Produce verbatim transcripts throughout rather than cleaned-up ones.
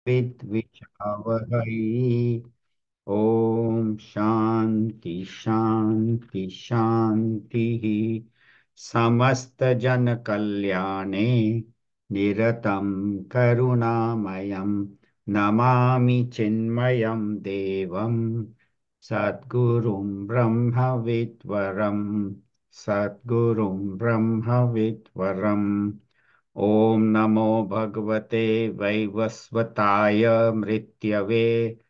विद्विषावहै। ॐ शान्ति शान्ति शान्तिः। समस्तजनकल्याणे निरतं करुणामयं नमामि चिन्मयं देवं सद्गुरुं ब्रह्मविद्वरं सद्गुरुं ब्रह्मविद्वरम्। ॐ नमो भगवते वैवस्वताय मृत्यवे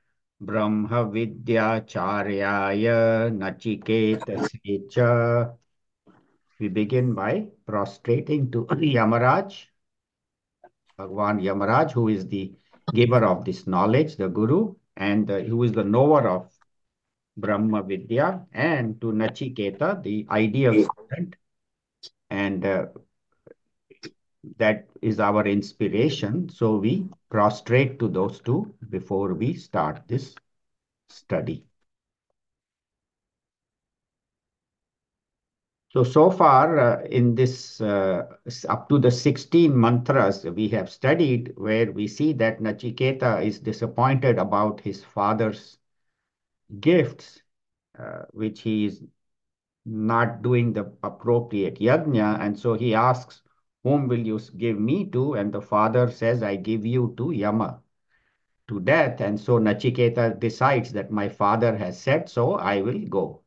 ब्रह्मविद्याचार्याय नचिकेतसे च। We begin by prostrating to Yamaraj, Bhagwan Yamaraj, who is the giver of this knowledge, the Guru, and uh, who is the knower of Brahma Vidya, and to Nachiketa, the ideal student. And uh, that is our inspiration. So we prostrate to those two before we start this study. So, so far uh, in this, uh, up to the sixteen mantras we have studied, where we see that Nachiketa is disappointed about his father's gifts, uh, which he is not doing the appropriate yajna. And so he asks, whom will you give me to? And the father says, I give you to Yama, to death. And so Nachiketa decides that my father has said so, I will go.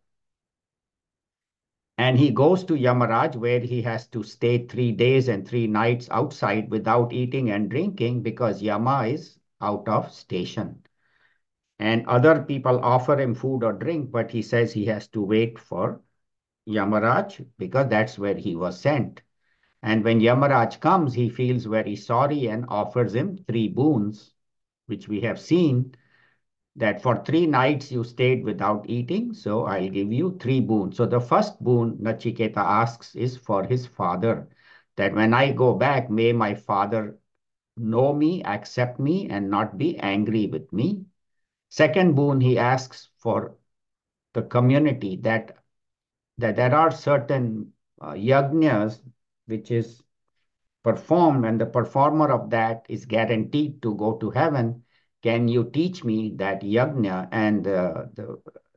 And he goes to Yamaraj, where he has to stay three days and three nights outside without eating and drinking because Yama is out of station. And other people offer him food or drink, but he says he has to wait for Yamaraj because that's where he was sent. And when Yamaraj comes, he feels very sorry and offers him three boons, which we have seen that for three nights you stayed without eating, so I'll give you three boons. So the first boon Nachiketa asks is for his father, that when I go back, may my father know me, accept me, and not be angry with me. Second boon he asks for the community, that, that there are certain uh, yajnas which is performed and the performer of that is guaranteed to go to heaven. Can you teach me that yajna? And uh, the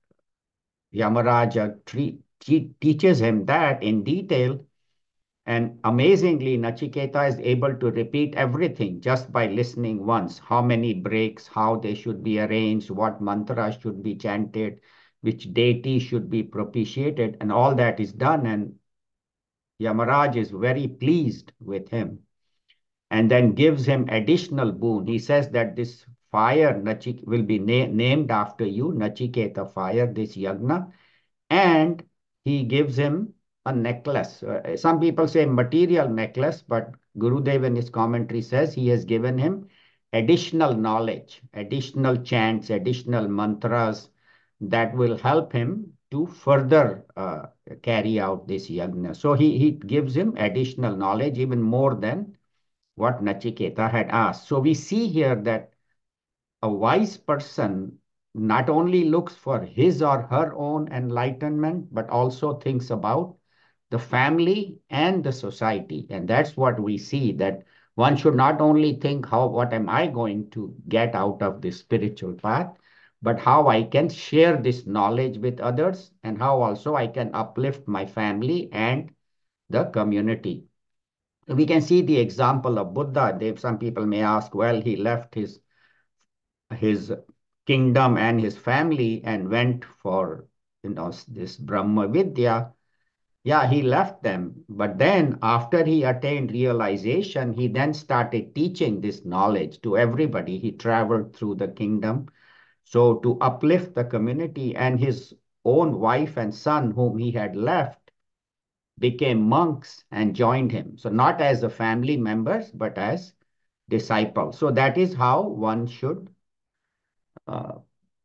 Yamaraja tre- te- teaches him that in detail. And amazingly, Nachiketa is able to repeat everything just by listening once. How many breaks, how they should be arranged, what mantra should be chanted, which deity should be propitiated, and all that is done. And Yamaraj is very pleased with him and then gives him additional boon. He says that this fire Nachik will be na- named after you, Nachiketa fire, this yagna, and he gives him a necklace. Uh, some people say material necklace, but Gurudev in his commentary says he has given him additional knowledge, additional chants, additional mantras that will help him to further uh, carry out this yagna. So he, he gives him additional knowledge, even more than what Nachiketa had asked. So we see here that a wise person not only looks for his or her own enlightenment, but also thinks about the family and the society. And that's what we see, that one should not only think, how, what am I going to get out of this spiritual path, but how I can share this knowledge with others and how also I can uplift my family and the community. We can see the example of Buddha. They, some people may ask, well, he left his his kingdom and his family and went for you know this Brahma Vidya. Yeah, he left them. But then after he attained realization, he then started teaching this knowledge to everybody. He traveled through the kingdom. So to uplift the community, and his own wife and son whom he had left became monks and joined him. So not as a family members, but as disciples. So that is how one should uh,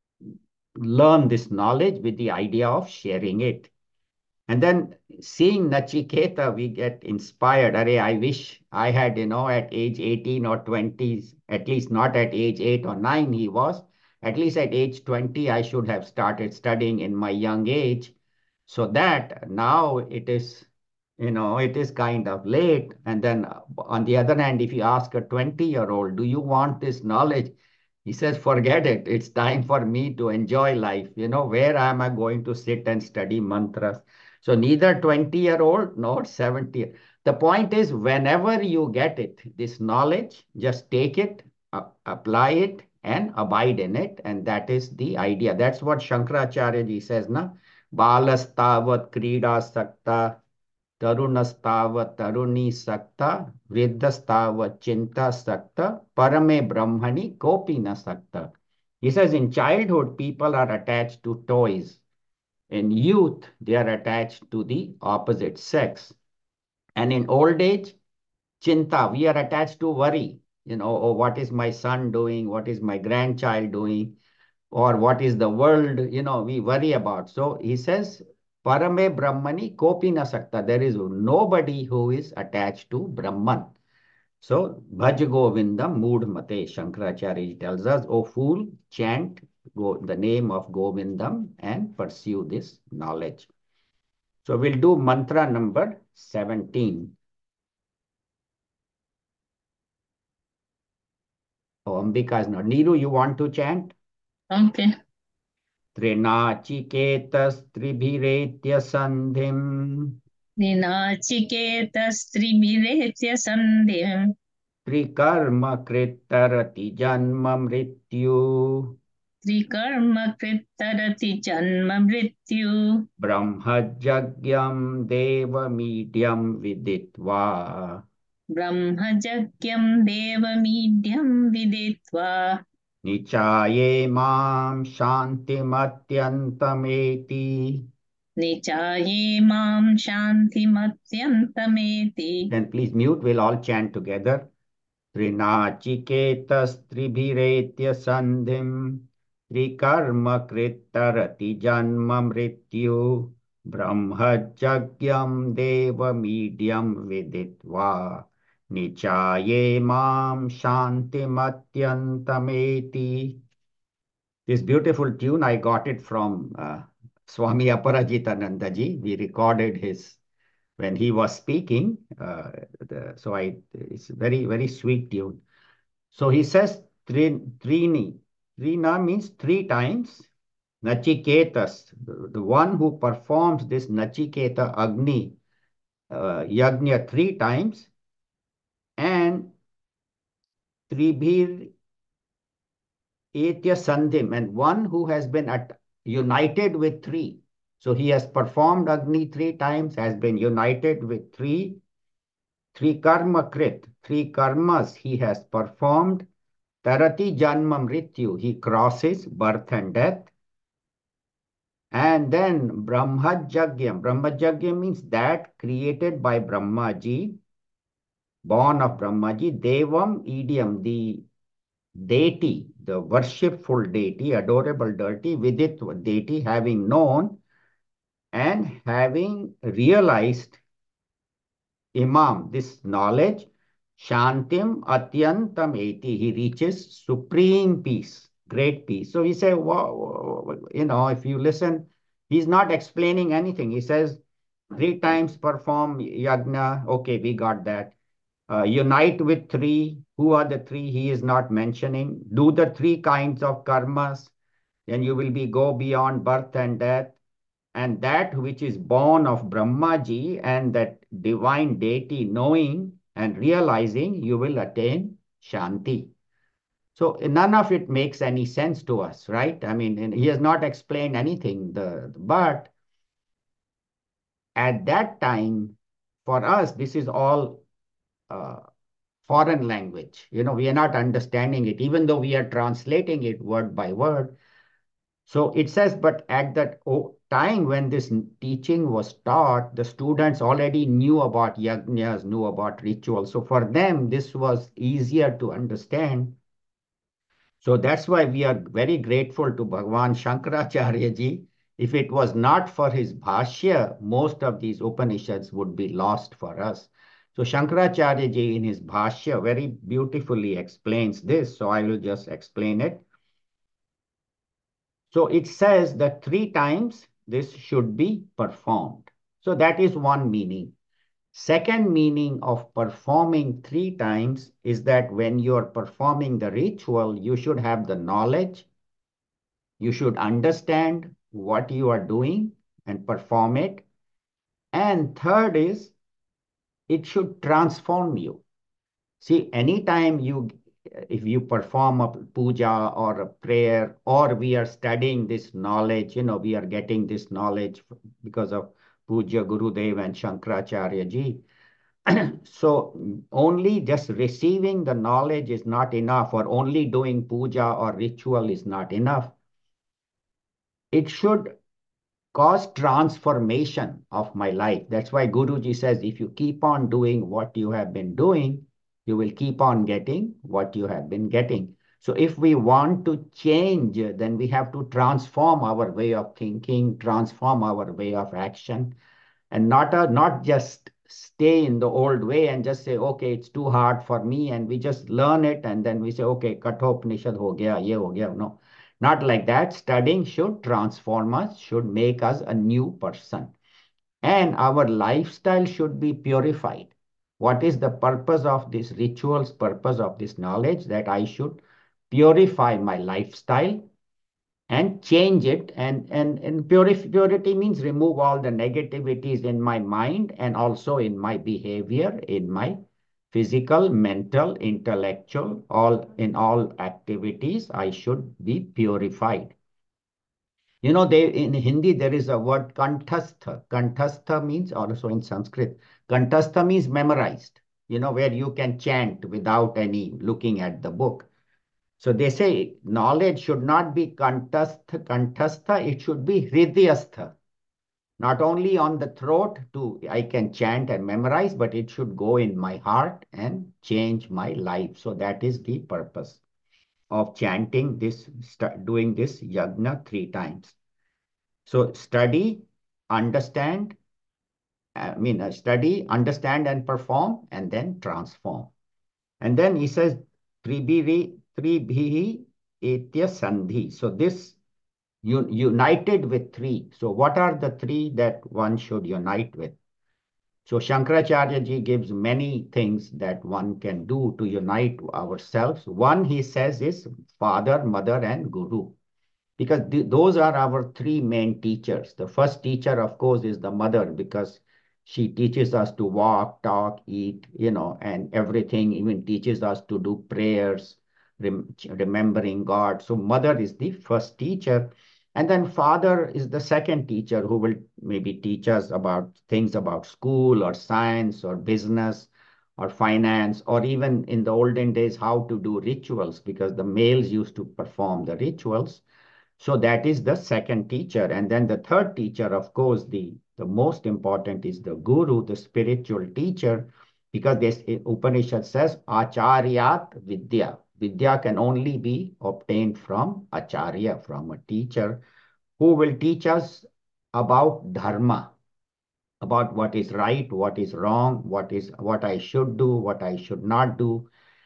learn this knowledge, with the idea of sharing it. And then seeing Nachiketa, we get inspired. Array, I wish I had, you know, at age eighteen or twenty, at least not at age eight or nine, he was. At least at age twenty, I should have started studying in my young age, so that now it is You know, it is kind of late. And then uh, on the other hand, if you ask a twenty year old, do you want this knowledge? He says, forget it. It's time for me to enjoy life. You know, where am I going to sit and study mantras? So neither twenty year old nor seventy. The point is, whenever you get it, this knowledge, just take it, uh, apply it, and abide in it. And that is the idea. That's what Shankaracharya ji says, na? Balastavat krida sakta तरुणस्तावत् तरुणी सक्ता वृद्धस्तावत् चिंता सक्ता parame brahmani kopi na sakta. He says in childhood, people are attached to toys. In youth, they are attached to the opposite sex. And in old age, chinta, we are attached to worry. You know, oh, what is my son doing? What is my grandchild doing? Or what is the world, you know, we worry about. So he says, Parame Brahmani kopi na sakta. There is nobody who is attached to Brahman. So, Bhaj Govindam mood mate, Shankaracharya tells us, O fool, chant go, the name of Govindam and pursue this knowledge. So, we'll do mantra number seventeen. Oh, Ambika is not. Neeru, you want to chant? Okay. त्रिनाचिकेतस्त्रिभिरेत्य सन्धिम् निनाचिकेतस्त्रिभिरेत्य सन्धिम् त्रिकर्म कृत्तरति जन्म मृत्यु त्रिकर्म कृत्तरति जन्म मृत्यु ब्रह्मजज्ञम् देवमीड्यम् विदित्वा ब्रह्मजज्ञम् देवमीड्यम् विदित्वा निचाये मां शान्तिमत्यन्तमेति निचाये मां शान्तिमत्यन्तमेति. Then please mute, we'll all chant together. त्रिनाचिकेतस्त्रिभिरेत्य सन्धिम् त्रिकर्म कृत्तरति जन्म मृत्यु ब्रह्मजज्ञम् देवमीड्यम् विदित्वा निचाये मां शान्तिमत्यन्तमेति. This beautiful tune, I got it from uh, Swami Aparajitananda ji. We recorded his when he was speaking. Uh, the, so I, it's very, very sweet tune. So he says Trini. Trina means three times. Nachiketas, the, the one who performs this Nachiketa Agni uh, Yajna three times, and Tribhir Etya Sandhim, and one who has been at, united with three. So he has performed Agni three times, has been united with three. Three karma krit, three karmas he has performed. Tarati janma mrityu, he crosses birth and death. And then Brahmajagyam. Brahmajagyam means that created by Brahmaji, born of Brahmaji. Devam idiom, the deity, the worshipful deity, adorable deity, Vidit deity, having known and having realized Imam, this knowledge, Shantim Atyantam Eti, he reaches supreme peace, great peace. So he said, wow, you know, if you listen, he's not explaining anything. He says, three times perform yajna. Okay, we got that. Uh, unite with three. Who are the three? He is not mentioning. Do the three kinds of karmas. Then you will be go beyond birth and death. And that which is born of Brahmaji and that divine deity knowing and realizing, you will attain Shanti. So none of it makes any sense to us, right? I mean, he has not explained anything. The, but at that time, for us, this is all uh, foreign language. You know, we are not understanding it, even though we are translating it word by word. So it says, but at that time when this teaching was taught, the students already knew about yajnas, knew about rituals. So for them, this was easier to understand. So that's why we are very grateful to Bhagwan Shankaracharya ji. If it was not for his bhashya, most of these Upanishads would be lost for us. So Shankaracharya ji in his bhashya very beautifully explains this. So I will just explain it. So it says that three times this should be performed. So that is one meaning. Second meaning of performing three times is that when you're performing the ritual, you should have the knowledge, you should understand what you are doing and perform it. And third is, it should transform you. See, anytime you, if you perform a puja or a prayer, or we are studying this knowledge, you know, we are getting this knowledge because of Puja Gurudev and Shankaracharya ji. So only just receiving the knowledge is not enough, or only doing puja or ritual is not enough. It should cause transformation of my life. That's why Guruji says, if you keep on doing what you have been doing, you will keep on getting what you have been getting. So if we want to change, then we have to transform our way of thinking, transform our way of action, and not a, not just stay in the old way and just say, okay, it's too hard for me, and we just learn it and then we say, okay, Kathopanishad ho gaya, ye ho gaya. No, not like that. Studying should transform us, should make us a new person, and our lifestyle should be purified. What is the purpose of this rituals, purpose of this knowledge? That I should purify my lifestyle and change it. And, and, and purif purity means remove all the negativities in my mind and also in my behavior, in my physical, mental, intellectual, all in all activities, I should be purified. You know, they in Hindi, there is a word kantastha. Kantastha means also in Sanskrit. Kantastha means memorized, you know, where you can chant without any looking at the book. So they say knowledge should not be kantastha, kantastha, it should be hridayastha. Not only on the throat to I can chant and memorize, but it should go in my heart and change my life. So that is the purpose of chanting this, doing this yajna three times. So study, understand, I mean, uh, study, understand and perform, and then transform. And then he says, Tribhihi, Tribhihi Etya Sandhi. So this un united with three. So what are the three that one should unite with? So Shankaracharya ji gives many things that one can do to unite ourselves. One, he says, is father, mother, and guru, because th those are our three main teachers. The first teacher, of course, is the mother, because she teaches us to walk, talk, eat, you know, and everything, even teaches us to do prayers, rem remembering God. So mother is the first teacher. And then father is the second teacher, who will maybe teach us about things about school or science or business or finance, or even in the olden days, how to do rituals, because the males used to perform the rituals. So that is the second teacher. And then the third teacher, of course, the, the most important is the guru, the spiritual teacher, because this Upanishad says, Acharyat Vidya. Vidya can only be obtained from Acharya, from a teacher, who will teach us about dharma, about what is right, what is wrong, what is what I should do, what I should not do,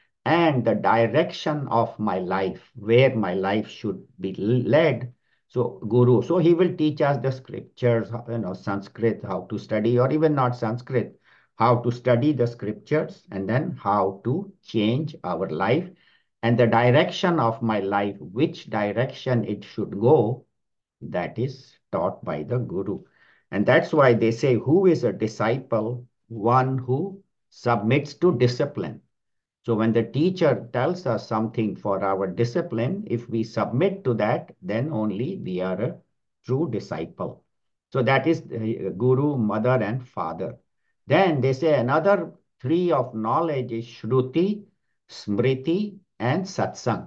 and the direction of my life, where my life should be led. So Guru, so he will teach us the scriptures, you know, Sanskrit, how to study, or even not Sanskrit, how to study the scriptures, and then how to change our life and the direction of my life, which direction it should go, that is taught by the Guru. And that's why they say, who is a disciple? One who submits to discipline. So when the teacher tells us something for our discipline, if we submit to that, then only we are a true disciple. So that is guru, mother, and father. Then they say another three of knowledge is Shruti, Smriti, and Satsang.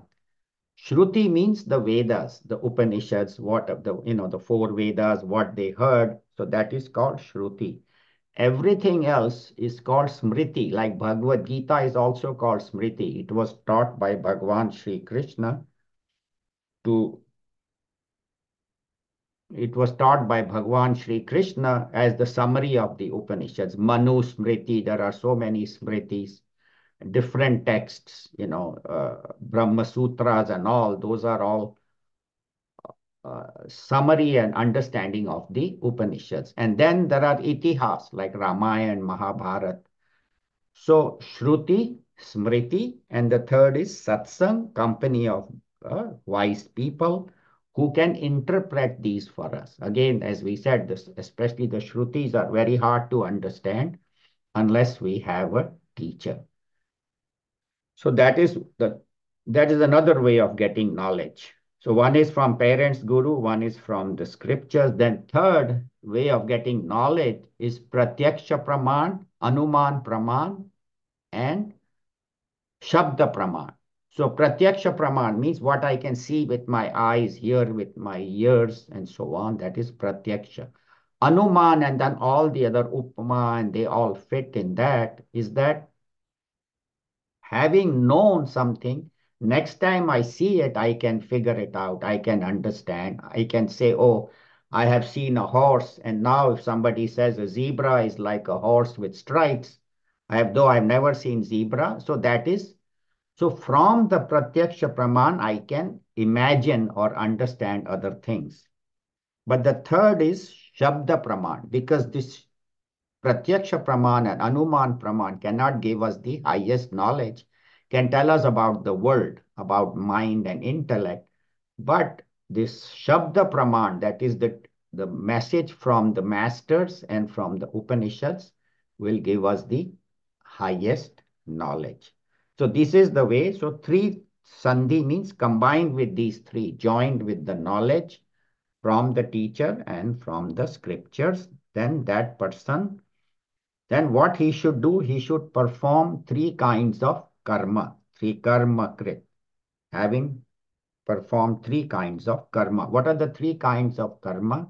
Shruti means the Vedas, the Upanishads, what of the, you know, the four Vedas, what they heard. So that is called Shruti. Everything else is called Smriti, like Bhagavad Gita is also called Smriti. It was taught by Bhagavan Sri Krishna to, it was taught by Bhagavan Sri Krishna as the summary of the Upanishads. Manu Smriti, there are so many Smritis, different texts, you know, uh, Brahma Sutras and all, those are all uh, summary and understanding of the Upanishads. And then there are itihas like Ramayana, Mahabharata. So Shruti, Smriti, and the third is Satsang, company of uh, wise people who can interpret these for us. Again, as we said, this, especially the Shrutis are very hard to understand unless we have a teacher. So that is the that is another way of getting knowledge. So one is from parents, guru, one is from the scriptures. Then third way of getting knowledge is pratyaksha praman, anuman praman, and shabda praman. So pratyaksha praman means what I can see with my eyes, hear with my ears, and so on. That is pratyaksha. Anuman and then all the other upama and they all fit in that is that having known something, next time I see it, I can figure it out. I can understand. I can say, oh, I have seen a horse. And now if somebody says a zebra is like a horse with stripes, I have, though I've never seen zebra. So that is, so from the pratyaksha praman, I can imagine or understand other things. But the third is shabda praman, because this pratyaksha praman and anuman praman cannot give us the highest knowledge, can tell us about the world, about mind and intellect. But this shabda praman, that is the, the message from the masters and from the Upanishads, will give us the highest knowledge. So this is the way. So three sandhi means combined with these three, joined with the knowledge from the teacher and from the scriptures, then that person, then what he should do, he should perform three kinds of karma, three karma krit, having performed three kinds of karma. What are the three kinds of karma?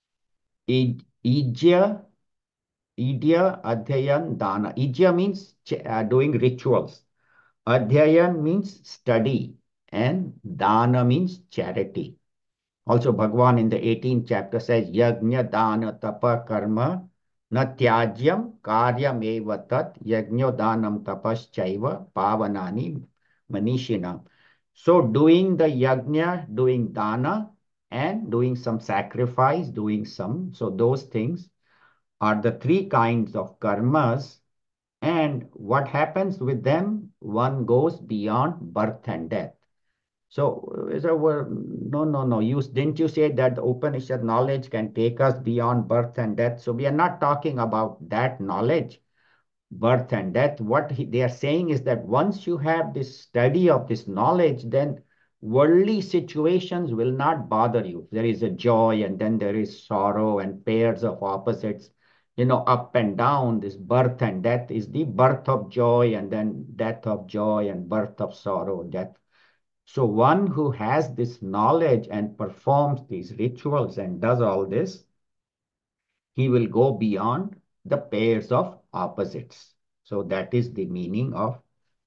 Ijya, Idya, Adhyayan, Dana. Ijya means uh, doing rituals. Adhyayan means study. And Dana means charity. Also, Bhagwan in the eighteenth chapter says, Yajna, Dana, Tapa, Karma, na tyajyam karyam eva tat yajno danam tapaschaiva pavanani manishinam. So doing the yajna, doing dana, and doing some sacrifice, doing some, so those things are the three kinds of karmas. And what happens with them? One goes beyond birth and death. So, so we're, no, no, no. You didn't you say that the Upanishad knowledge can take us beyond birth and death? So we are not talking about that knowledge, birth and death. What he, they are saying is that once you have this study of this knowledge, then worldly situations will not bother you. There is a joy and then there is sorrow and pairs of opposites, you know, up and down. This birth and death is the birth of joy and then death of joy and birth of sorrow, death. So one who has this knowledge and performs these rituals and does all this, he will go beyond the pairs of opposites. So that is the meaning of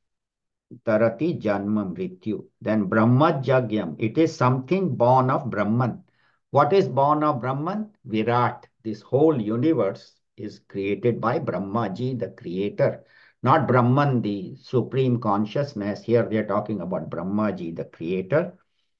Tarati Janma Mrityu. Then Brahma Jagyam, it is something born of Brahman. What is born of Brahman? Virat. This whole universe is created by Brahmaji, the creator. Not Brahman, the supreme consciousness. Here we are talking about Brahmaji, the creator.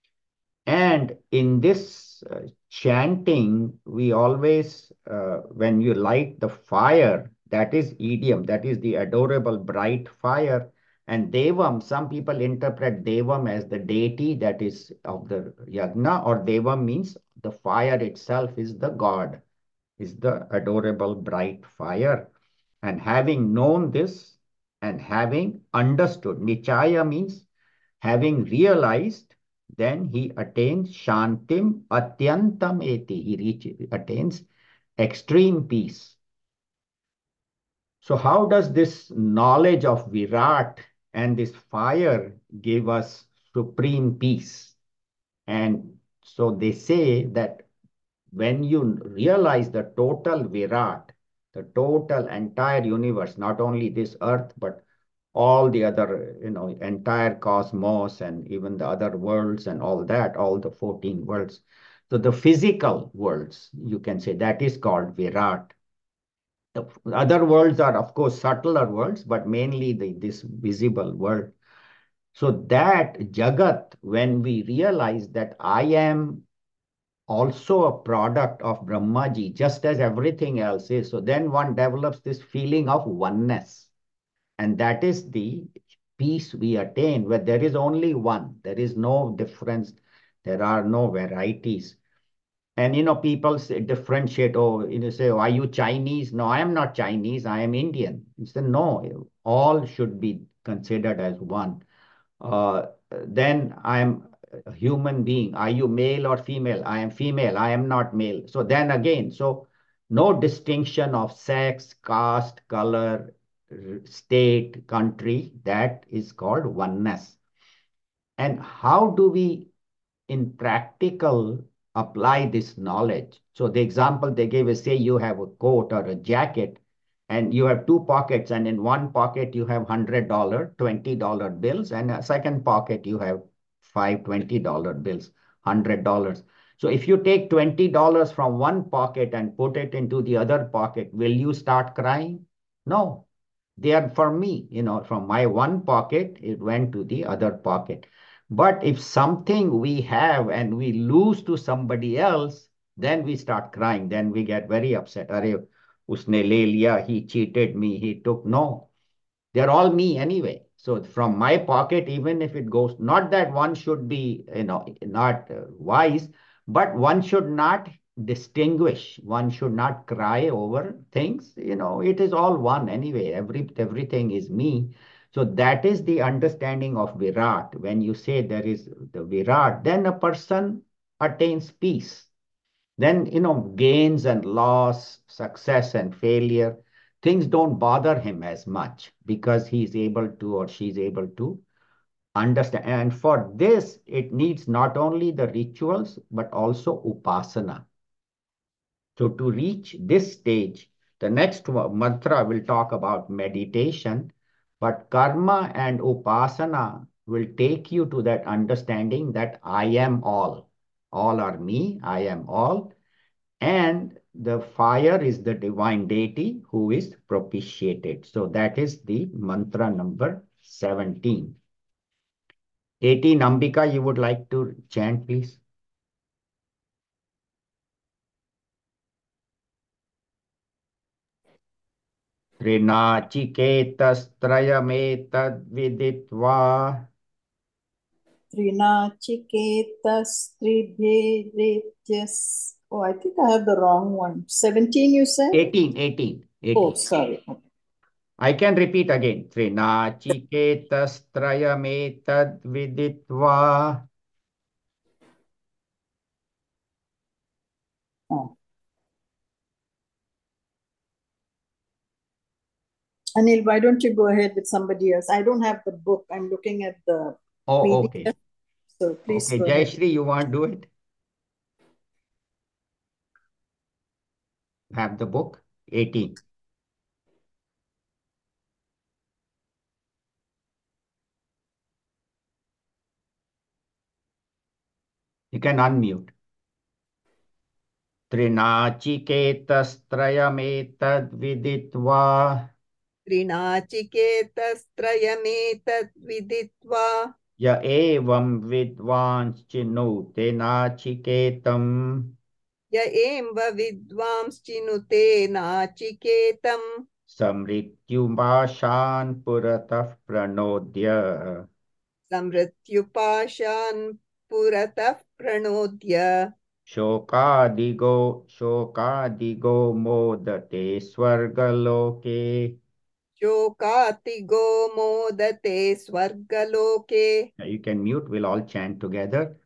And in this uh, chanting, we always, uh, when you light the fire, that is idiom, that is the adorable bright fire. And Devam, some people interpret Devam as the deity that is of the yagna, or Devam means the fire itself is the god, is the adorable bright fire. And having known this and having understood, Nichaya means having realized, then he attains Shantim Atyantam Eti. He reaches, attains extreme peace. So how does this knowledge of Virat and this fire give us supreme peace? And so they say that when you realize the total Virat, the total entire universe, not only this earth, but all the other, you know, entire cosmos and even the other worlds and all that, all the fourteen worlds. So the physical worlds, you can say, that is called Virat. The other worlds are, of course, subtler worlds, but mainly the, this visible world. So that Jagat, when we realize that I am also a product of Brahmaji, just as everything else is. So then one develops this feeling of oneness. And that is the peace we attain, where there is only one. There is no difference. There are no varieties. And, you know, people say, differentiate, oh, you know, say, oh, are you Chinese? No, I am not Chinese. I am Indian. You say, no, all should be considered as one. Uh, then I am a human being. Are you male or female? I am female. I am not male. So then again, so no distinction of sex, caste, color, state, country. That is called oneness. And how do we, in practical, apply this knowledge? So the example they gave is, say you have a coat or a jacket, and you have two pockets, and in one pocket you have one hundred dollars, twenty dollar bills, and a second pocket you have five twenty dollar bills, one hundred dollars. So if you take twenty dollars from one pocket and put it into the other pocket, will you start crying? No. They are for me, you know, from my one pocket, it went to the other pocket. But if something we have and we lose to somebody else, then we start crying. Then we get very upset. Arey, usne le liya, he cheated me, he took. No, they're all me anyway. So from my pocket, even if it goes, not that one should be, you know, not uh, wise, but one should not distinguish. One should not cry over things. You know, it is all one anyway. Every everything is me. So that is the understanding of Virat. When you say there is the Virat, then a person attains peace. Then, you know, gains and loss, success and failure, things don't bother him as much because he's able to or she's able to understand. And for this, it needs not only the rituals, but also upasana. So to reach this stage, the next mantra will talk about meditation, but karma and upasana will take you to that understanding that I am all. All are me, I am all. And the fire is the divine deity who is propitiated. So that is the mantra number seventeen. eighteen, Ambika, you would like to chant, please? Trinachiketasत्रयमेतद्विदित्वा Trinachiketastribhirityas. Oh, I think I have the wrong one. seventeen, you said? eighteen, eighteen, eighteen. Oh, sorry. I can repeat again. Trinachiketasत्रयमेतद्विदित्वा. Oh. Anil, why don't you go ahead with somebody else? I don't have the book. I'm looking at the Oh, P D F. okay. So please Okay, go ahead. Jayashree, you want to do it? Have the book? eighteen. You can unmute. Trinachiketasत्रयमेतद्विदित्वा त्रिनाचिकेतस्त्रयमेतद्विदित्वा य एवं विद्वांश्चिनुते नाचिकेतम् य एव विद्वांश्चिनुते नाचिकेतम् समृत्युपाशान् पुरतः प्रणोद्य समृत्युपाशान् पुरतः प्रणोद्य शोकादिगो शोकादिगो मोदते स्वर्गलोके शोकातिगो मोदते स्वर्गलोके. You can mute, we'll all chant together.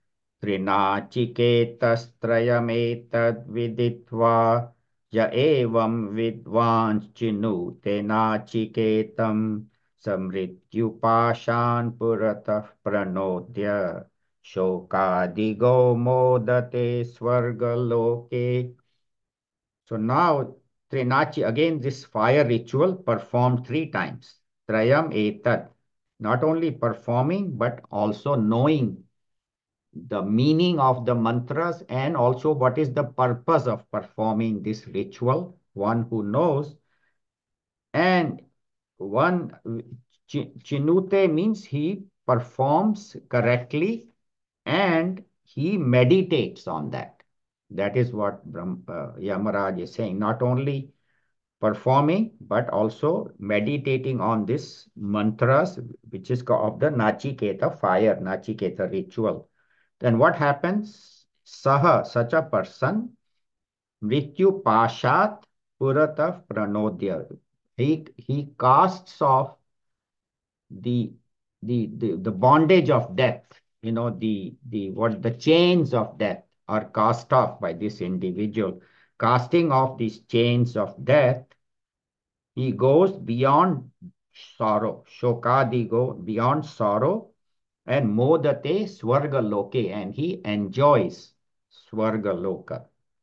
त्रिनाचिकेतस्त्रयमेतद्विदित्वा य एवं विद्वांश्चिनुते नाचिकेतम् समृत्युपाशान् पुरतः प्रणोद्य शोकादिगो मोदते स्वर्गलोके. So now Trinachi, again this fire ritual performed three times. Trayam etad, not only performing but also knowing the meaning of the mantras and also what is the purpose of performing this ritual. One who knows. And one, Chinute means he performs correctly and he meditates on that. That is what Brahm, uh, Yamaraj is saying. Not only performing, but also meditating on this mantras, which is of the Nachiketa fire, Nachiketa ritual. Then what happens? Saha, such a person, Mrityu Pashat Purata Pranodya. He, he casts off the, the, the, the bondage of death, you know, the, the, what the chains of death are cast off by this individual. Casting off these chains of death, he goes beyond sorrow. Shokadi go beyond sorrow and modate swarga loke, and he enjoys swarga loka.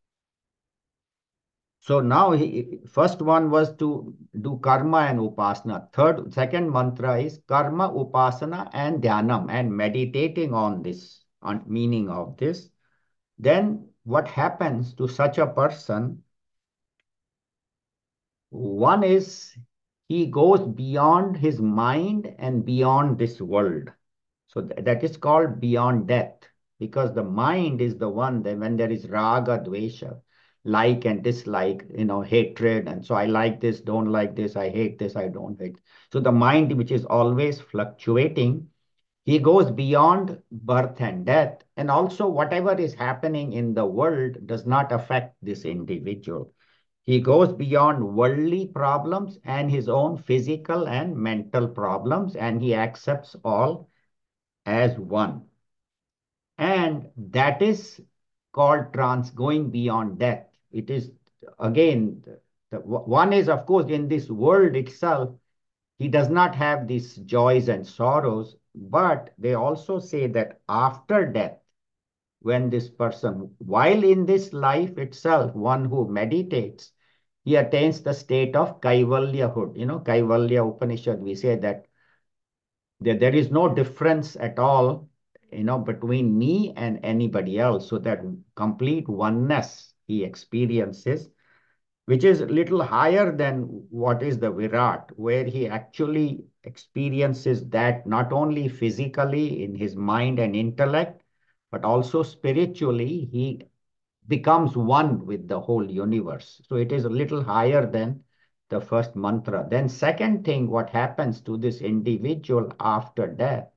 So now he, first one was to do karma and upasana. Third, second mantra is karma, upasana and dhyanam, and meditating on this, on meaning of this. Then what happens to such a person? One is he goes beyond his mind and beyond this world. So th that is called beyond death, because the mind is the one that when there is raga, dvesha, like and dislike, you know, hatred. And so I like this, don't like this, I hate this, I don't hate. So the mind, which is always fluctuating, he goes beyond birth and death. And also whatever is happening in the world does not affect this individual. He goes beyond worldly problems and his own physical and mental problems, and he accepts all as one. And that is called trans, going beyond death. It is, again, the, the, one is, of course, in this world itself, he does not have these joys and sorrows, but they also say that after death, when this person, while in this life itself, one who meditates, he attains the state of Kaivalyahood. You know, Kaivalya Upanishad, we say that there, there is no difference at all, you know, between me and anybody else. So that complete oneness he experiences, which is a little higher than what is the Virat, where he actually experiences that not only physically in his mind and intellect, but also spiritually, he becomes one with the whole universe. So it is a little higher than the first mantra. Then second thing, what happens to this individual after death?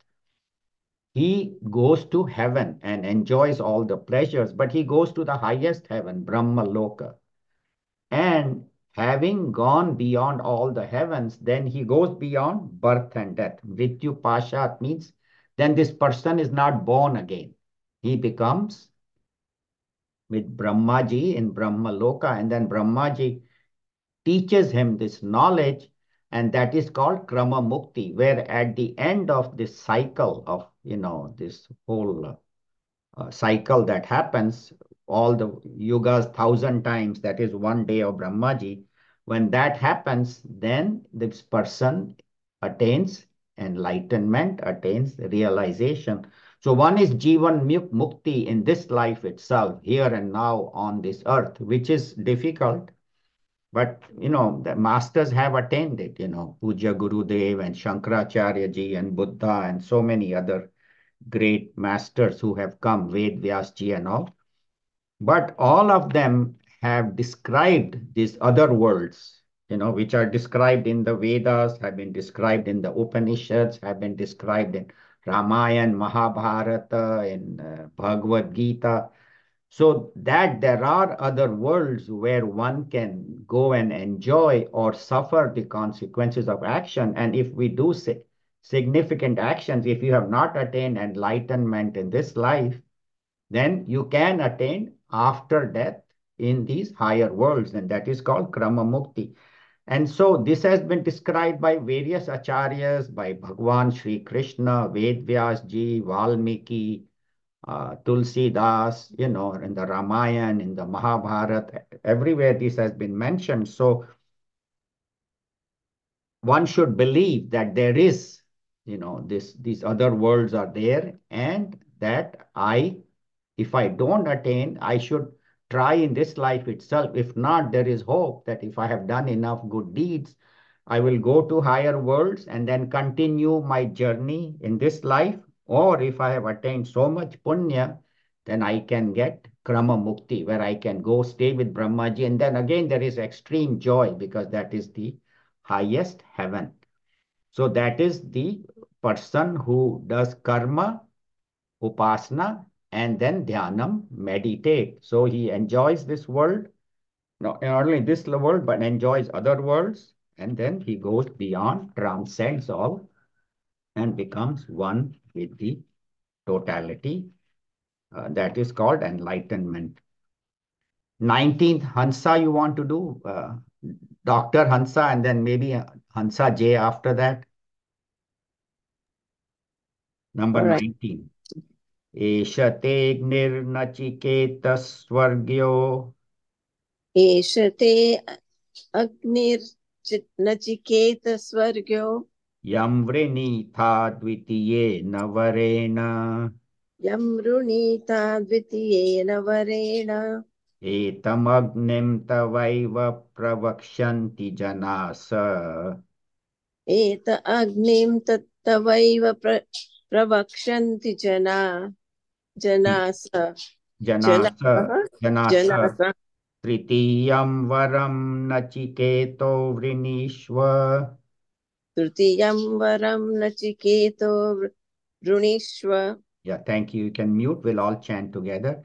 He goes to heaven and enjoys all the pleasures, but he goes to the highest heaven, Brahma Loka. And having gone beyond all the heavens, then he goes beyond birth and death. Mrityu Pashat means then this person is not born again. He becomes with Brahmaji in Brahma Loka, and then Brahmaji teaches him this knowledge, and that is called Krama Mukti, where at the end of this cycle of, you know, this whole uh, cycle that happens, all the yugas thousand times, that is one day of Brahmaji. When that happens, then this person attains enlightenment, attains realization. So one is Jivan Mukti in this life itself, here and now on this earth, which is difficult. But, you know, the masters have attained it, you know, Puja Gurudev and Shankaracharya ji and Buddha and so many other great masters who have come, Ved Vyas ji and all. But all of them have described these other worlds, you know, which are described in the Vedas, have been described in the Upanishads, have been described in Ramayana, Mahabharata, in uh, Bhagavad Gita. So that there are other worlds where one can go and enjoy or suffer the consequences of action. And if we do say significant actions, if you have not attained enlightenment in this life, then you can attain after death in these higher worlds, and that is called Krama Mukti. And so this has been described by various acharyas, by Bhagwan Sri Krishna, Ved Vyas ji, Valmiki, uh, Tulsi Das, you know, in the Ramayana, in the Mahabharata, everywhere this has been mentioned. So one should believe that there is, you know, this, these other worlds are there, and that I, if I don't attain, I should try in this life itself. If not, there is hope that if I have done enough good deeds, I will go to higher worlds and then continue my journey in this life. Or if I have attained so much punya then I can get Krama Mukti, where I can go stay with Brahmaji. And then again, there is extreme joy because that is the highest heaven. So that is the person who does karma, upasana, and then dhyanam, meditate. So he enjoys this world, not only this world, but enjoys other worlds. And then he goes beyond, transcends all, and becomes one with the totality. Uh, that is called enlightenment. nineteenth, Hansa, you want to do? Uh, Doctor Hansa, and then maybe Hansa J after that. Number All right. nineteen. Eshateghnirnachiketasvargyo एष ते अग्निर्नचिकेतस्वर्गो yam vrinitha dvitiye navarena यं वृणीता द्वितीयेन वरेण etamagnim tavaiva pravakshanti janasa. एत अग्निं तत्तवैव प्र प्रवक्षन्ति जना जनास Janasa, जनाः janasa. जनास Tritiyam varam nachiketo vrinishva. तृतीयं वरं नचिकेतो वृणीष्व. Yeah, thank you. You can mute. We'll all chant together.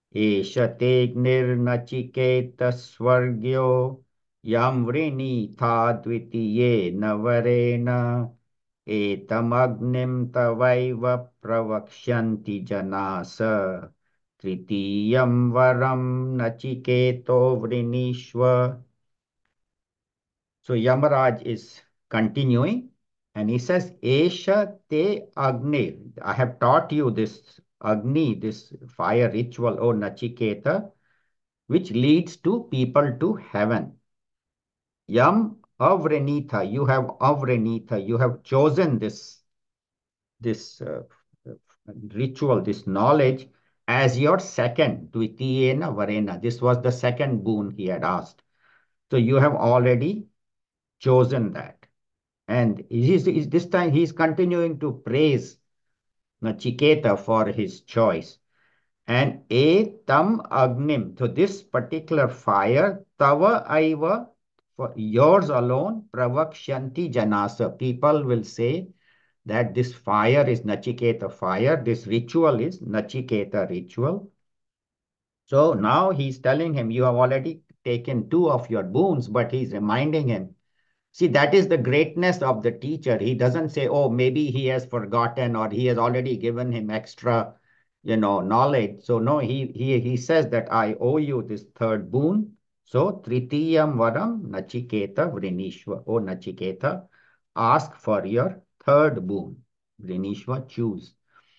Eshateghnirnachiketasvargyo yam vrinitha dvitiye navarena etamagnim tavaiva pravakshanti janasa. Tritiyam varam nachiketo vrinishva. So Yamaraj is continuing and he says, Esha te Agni. I have taught you this Agni, this fire ritual, O Nachiketa, which leads to people to heaven. Yam Avrenitha, you have Avrenitha, you have chosen this, this uh, ritual, this knowledge as your second, Dvitiyena Varena. This was the second boon he had asked. So you have already chosen that. And he's, he's, this time he's continuing to praise Nachiketa for his choice. And e tam agnim, so this particular fire, tava aiva, for yours alone, pravakshanti janasa. People will say that this fire is Nachiketa fire, this ritual is Nachiketa ritual. So now he's telling him, you have already taken two of your boons, but he's reminding him, see, that is the greatness of the teacher. He doesn't say, oh, maybe he has forgotten or he has already given him extra, you know, knowledge. So no, he, he, he says that I owe you this third boon. So Tritiyam Varam Nachiketa Vrinishva. Oh, Nachiketa, ask for your third boon. Vrinishva, choose.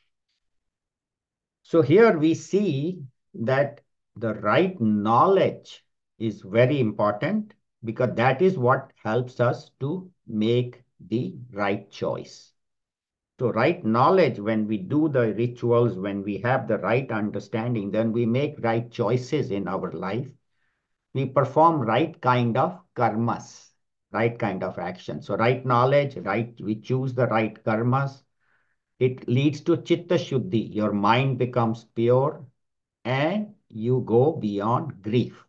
So here we see that the right knowledge is very important, because that is what helps us to make the right choice. So right knowledge, when we do the rituals, when we have the right understanding, then we make right choices in our life. We perform right kind of karmas, right kind of action. So right knowledge, right, we choose the right karmas. It leads to chitta shuddhi. Your mind becomes pure and you go beyond grief.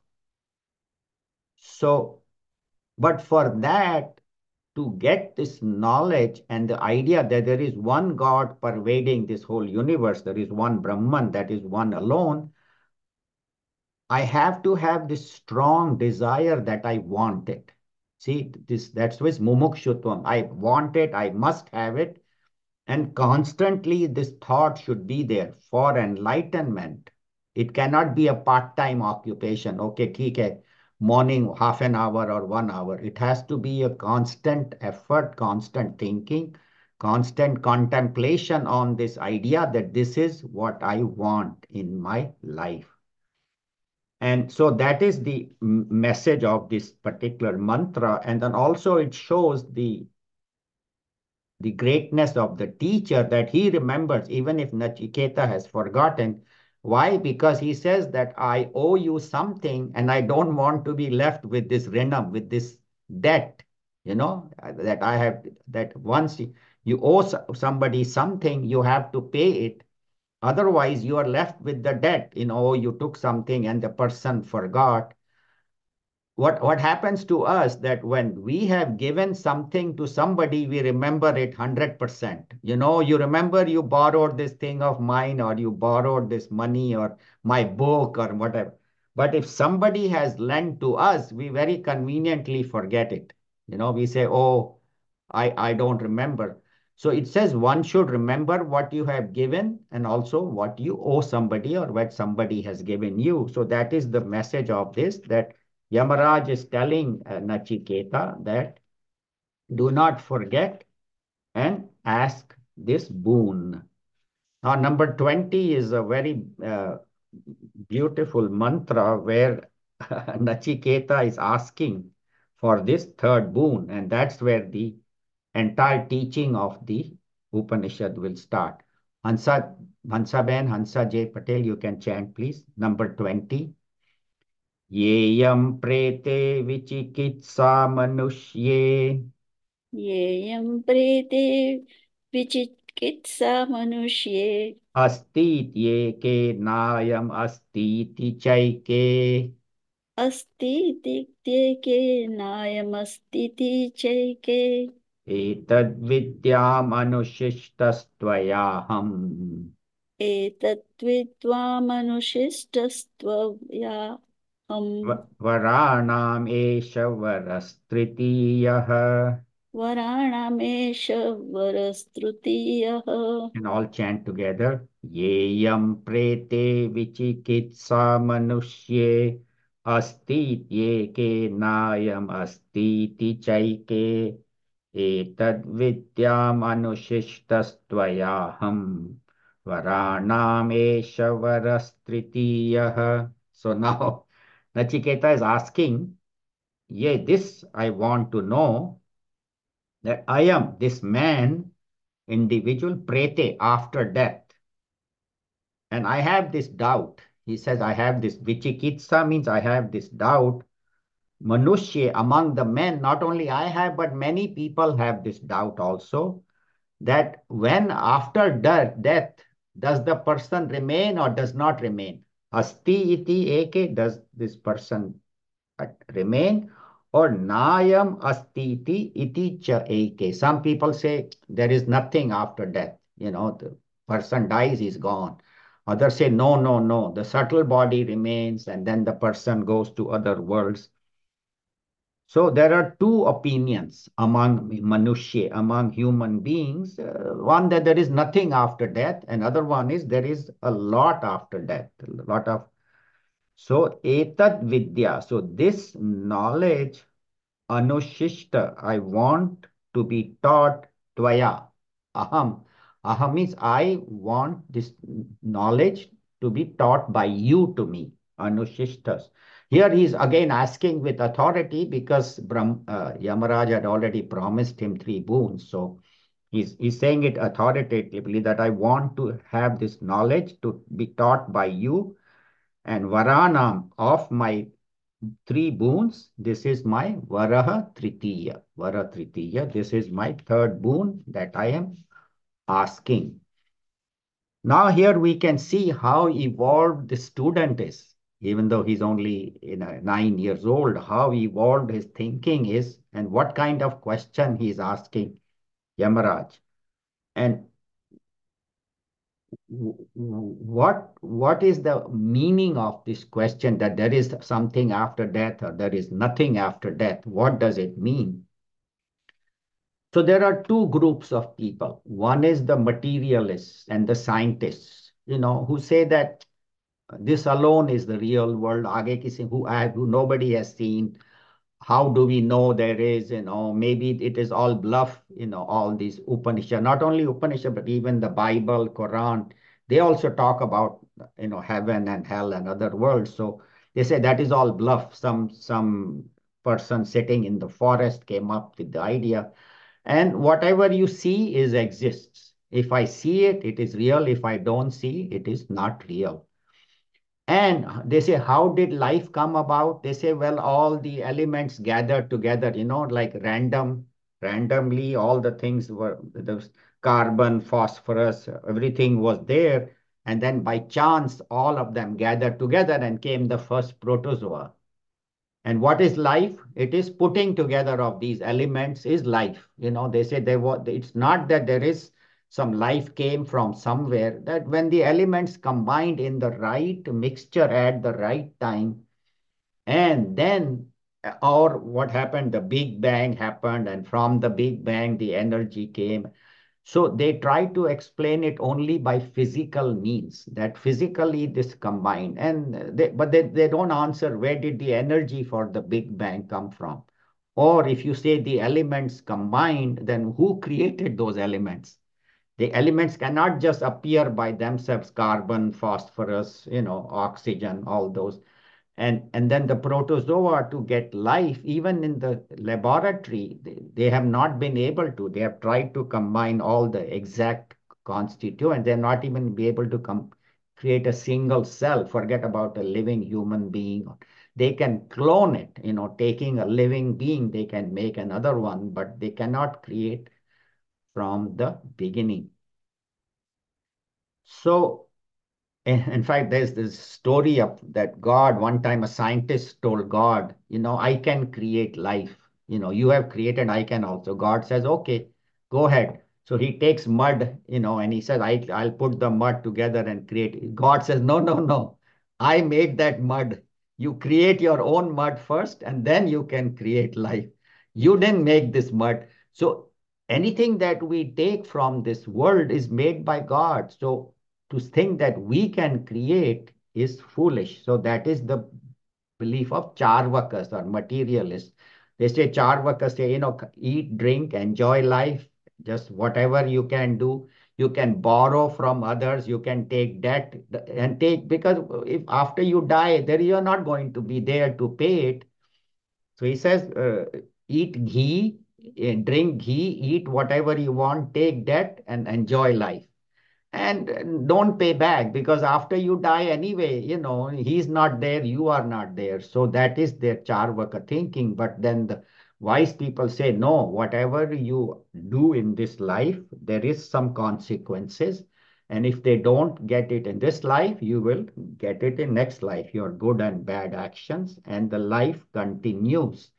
So, but for that, to get this knowledge and the idea that there is one God pervading this whole universe, there is one Brahman, that is one alone, I have to have this strong desire that I want it. See, this that's why mumukshutvam. I want it, I must have it. And constantly this thought should be there for enlightenment. It cannot be a part-time occupation. Okay, theek hai, morning half an hour or one hour. It has to be a constant effort, constant thinking, constant contemplation on this idea that this is what I want in my life. And so that is the message of this particular mantra. And then also it shows the the greatness of the teacher, that he remembers, even if Nachiketa has forgotten. Why? Because he says that I owe you something and I don't want to be left with this renam, with this debt, you know, that I have, that once you owe somebody something, you have to pay it. Otherwise, you are left with the debt. You know, you took something and the person forgot. What, what happens to us that when we have given something to somebody, we remember it one hundred percent. You know, you remember you borrowed this thing of mine, or you borrowed this money, or my book, or whatever. But if somebody has lent to us, we very conveniently forget it. You know, we say, oh, I, I don't remember. So it says one should remember what you have given and also what you owe somebody or what somebody has given you. So that is the message of this, that Yamaraj is telling uh, Nachiketa that do not forget and ask this boon. Now, number twenty is a very uh, beautiful mantra where Nachiketa is asking for this third boon, and that's where the entire teaching of the Upanishad will start. Hansa, Hansa Ben, Hansa J. Patel, you can chant, please. Number twenty. Yeyam prete vichikitsa manushye येयं प्रेते विचिकित्सा मनुष्ये अस्तीत्येके नायम अस्तीति चैके अस्तीत्येके नायमस्तीति चैके एतद्विद्यामनुशिष्टस्त्वयाहम् एतद्विद्वामनुशिष्टस्त्वयाहम् वराणाम् एष वरस्तृतीयः. वराणामेष वरस्तृतीयः. And all chant together. Yeyam prete vichikitsa manushye astityeke nayam astiti chaike etad vidyam anushishtastvayaham varanam esha varastritiyaha. So now Nachiketa is asking, yeah, this I want to know, that I am this man, individual prete, after death. And I have this doubt. He says, I have this vichikitsa, means I have this doubt. Manushya, among the men, not only I have, but many people have this doubt also, that when after death, death, does the person remain or does not remain? Asti iti eke, does this person remain? Or nayam astiti iti cha eke. Some people say there is nothing after death. You know, the person dies, he's gone. Others say, no, no, no. The subtle body remains and then the person goes to other worlds. So there are two opinions among Manushya, among human beings. Uh, one, that there is nothing after death. Another one is there is a lot after death. A lot of. So etad vidya. So this knowledge, anushishta, I want to be taught tvaya. Aham. Aham means I want this knowledge to be taught by you to me. Anushishtas. Here he is again asking with authority because Brahm, uh, Yamaraj had already promised him three boons. So he's, he's saying it authoritatively that I want to have this knowledge to be taught by you. And varanam, of my three boons, this is my varaha tritiya. Vara tritiya, this is my third boon that I am asking. Now here we can see how evolved the student is, even though he's only you know, nine years old, how evolved his thinking is and what kind of question he's asking Yamaraj. And what what is the meaning of this question that there is something after death or there is nothing after death? What does it mean? So there are two groups of people. One is the materialists and the scientists, you know, who say that this alone is the real world. Aage kisi who, who nobody has seen. How do we know there is, you know, maybe it is all bluff, you know, all these Upanishad, not only Upanishad, but even the Bible, Quran, they also talk about, you know, heaven and hell and other worlds. So they say that is all bluff. Some, some person sitting in the forest came up with the idea. And whatever you see is exists. If I see it, it is real. If I don't see, it is not real. And they say, how did life come about? They say, well, all the elements gathered together, you know, like random, randomly, all the things were, the carbon, phosphorus, everything was there. And then by chance, all of them gathered together and came the first protozoa. And what is life? It is putting together of these elements is life. You know, they say there was, it's not that there is some life came from somewhere, that when the elements combined in the right mixture at the right time, and then, or what happened, the Big Bang happened, and from the Big Bang, the energy came. So they try to explain it only by physical means, that physically this combined. And they, but they, they don't answer where did the energy for the Big Bang come from? Or if you say the elements combined, then who created those elements? The elements cannot just appear by themselves, carbon, phosphorus, you know, oxygen, all those. And, and then the protozoa to get life, even in the laboratory, they, they have not been able to. They have tried to combine all the exact constituent. They're not even be able to come create a single cell. Forget about a living human being. They can clone it, you know, taking a living being, they can make another one, but they cannot create from the beginning. So, in fact, there's this story of that God, one time a scientist told God, you know, I can create life. You know, you have created, I can also. God says, okay, go ahead. So he takes mud, you know, and he says, I, I'll put the mud together and create it. God says, no, no, no. I made that mud. You create your own mud first, and then you can create life. You didn't make this mud. So anything that we take from this world is made by God. So to think that we can create is foolish. So that is the belief of Charvakas or materialists. They say, Charvakas say, you know, eat, drink, enjoy life, just whatever you can do. You can borrow from others, you can take debt and take, because if after you die, there you're not going to be there to pay it. So he says, uh, eat ghee, drink ghee, eat whatever you want, take debt and enjoy life. And don't pay back, because after you die anyway, you know, he's not there, you are not there. So that is their Charvaka thinking. But then the wise people say, no, whatever you do in this life, there is some consequences. And if they don't get it in this life, you will get it in next life, your good and bad actions, and the life continues.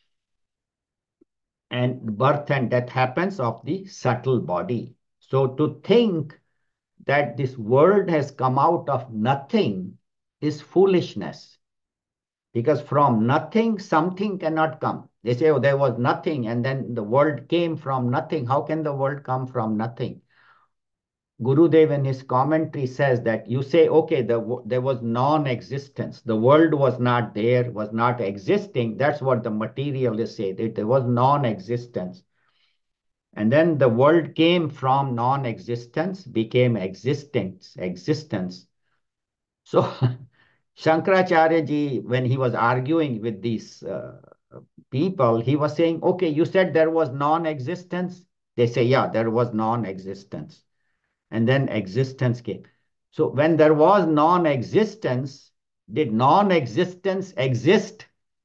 And birth and death happens of the subtle body. So to think that this world has come out of nothing is foolishness. Because from nothing, something cannot come. They say, oh, there was nothing, and then the world came from nothing. How can the world come from nothing? Gurudev in his commentary says that you say, okay, the, there was non-existence. The world was not there, was not existing. That's what the materialists say, that there was non-existence. And then the world came from non-existence, became existence, existence. So Shankaracharya ji, when he was arguing with these uh, people, he was saying, okay, you said there was non-existence. They say, yeah, there was non-existence. And then existence came. So when there was non-existence, did non-existence exist?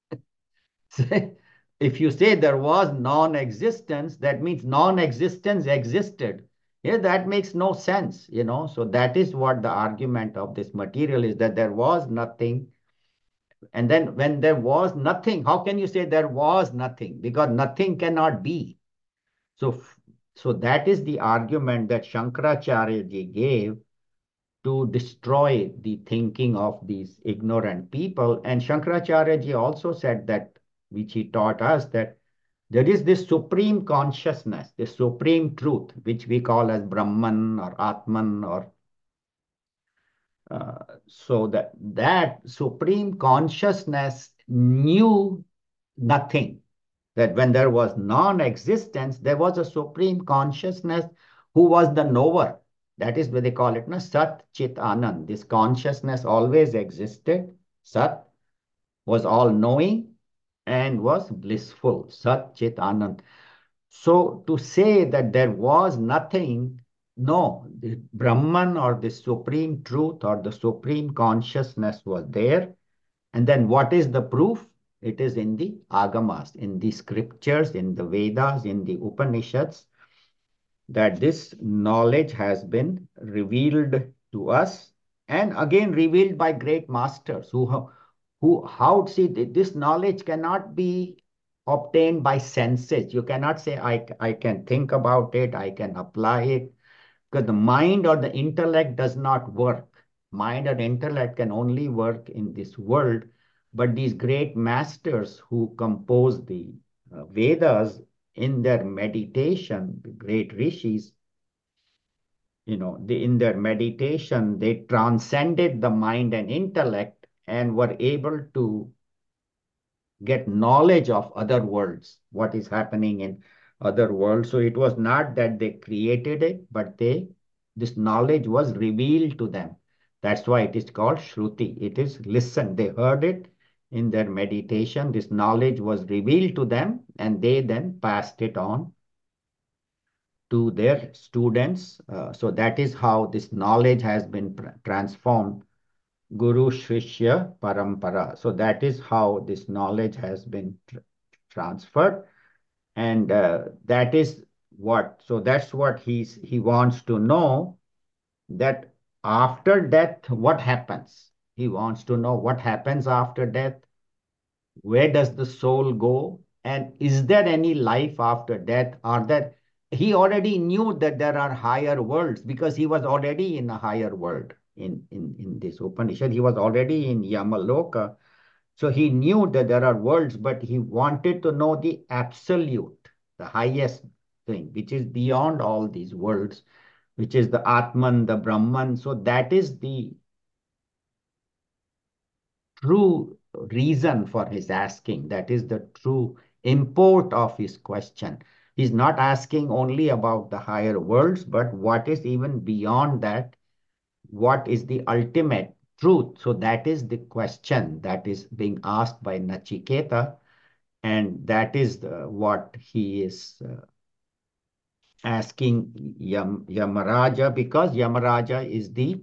If you say there was non-existence, that means non-existence existed. Yeah, that makes no sense, you know. So that is what the argument of this material is, that there was nothing. And then when there was nothing, how can you say there was nothing? Because nothing cannot be. So, so that is the argument that Shankaracharya ji gave to destroy the thinking of these ignorant people. And Shankaracharya ji also said that, which he taught us, that there is this supreme consciousness, this supreme truth, which we call as Brahman or Atman, or uh, so that that supreme consciousness knew nothing. That when there was non-existence, there was a supreme consciousness who was the knower. That is what they call it, no? Sat Chit Anand. This consciousness always existed. Sat was all-knowing and was blissful. Sat Chit Anand. So to say that there was nothing, no, the Brahman or the supreme truth or the supreme consciousness was there. And then what is the proof? It is in the Agamas, in the scriptures, in the Vedas, in the Upanishads, that this knowledge has been revealed to us, and again revealed by great masters who, who how see this knowledge cannot be obtained by senses. You cannot say, I, I can think about it, I can apply it, because the mind or the intellect does not work. Mind or intellect can only work in this world, but these great masters who composed the uh, Vedas in their meditation, the great rishis, you know, they, in their meditation, they transcended the mind and intellect and were able to get knowledge of other worlds, what is happening in other worlds. So it was not that they created it, but they this knowledge was revealed to them. That's why it is called Shruti. It is listen. They heard it in their meditation. This knowledge was revealed to them, and they then passed it on to their students. Uh, so that is how this knowledge has been transformed. Guru Shishya Parampara. So that is how this knowledge has been tr transferred. And uh, that is what, so that's what he's, he wants to know, that after death, what happens? He wants to know what happens after death. Where does the soul go? And is there any life after death? Are there, he already knew that there are higher worlds because he was already in a higher world. In, in, in this Upanishad, he was already in Yamaloka. So he knew that there are worlds, but he wanted to know the absolute, the highest thing, which is beyond all these worlds, which is the Atman, the Brahman. So that is the true reason for his asking. That is the true import of his question. He's not asking only about the higher worlds, but what is even beyond that? What is the ultimate truth? So that is the question that is being asked by Nachiketa, and that is the, what he is uh, asking Yam, Yamaraja, because Yamaraja is the,